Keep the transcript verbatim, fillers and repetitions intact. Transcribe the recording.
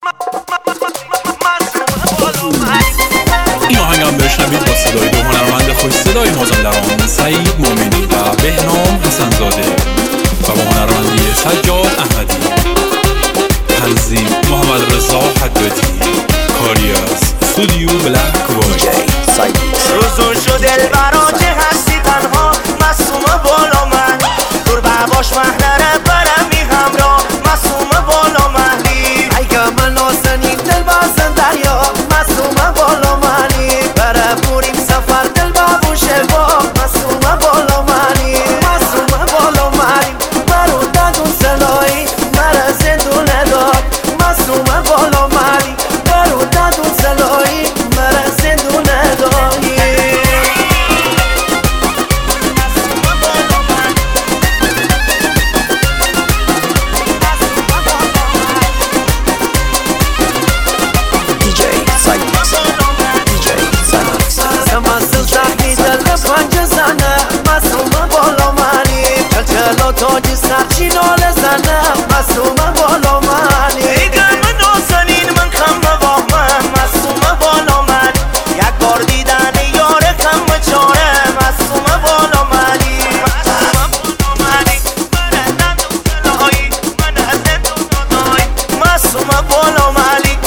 این آهنگم بشنوید با صدای دو هنرمند خوش صدای مازندران سعید مومنی و بهنام حسن‌زاده و با هنرمندی سجاد احمدی، تنظیم محمد رضا حدادی، کاری از استودیو بلک وای. روزون شد دلبرا که هستی تنها معصومه بالا من دور بباش محنره برم می همراه معصومه بالا منی اگه من نازنین دل بازن دریا معصومه بالا منی بره بوریم سفر دل ببوشه با معصومه بالا منی معصومه بالا منی برو دادون سلایی مره زندونه داد معصومه بالا منی برو دادون سلایی مره زندونه دایی تاجی سرچی ناله زنم معصومه بالا منی ایگه من نازنین من خم واهمم معصومه بالا من یک بار دیدن یاره کم چاره معصومه بالا منی معصومه بالا منی من ندون دلایی من از دو دادای معصومه بالا منی